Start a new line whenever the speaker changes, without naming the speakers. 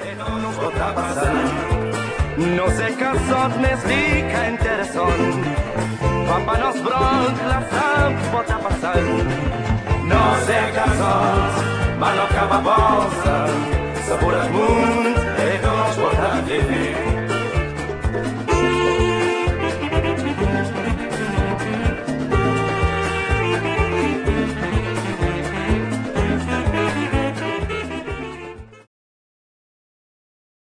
No està passant. No sé què sot més dir que interessant. Papa nos bronc, la sang pot estar passant. No sé què sot, ma no cap a bolsa, sabores munt.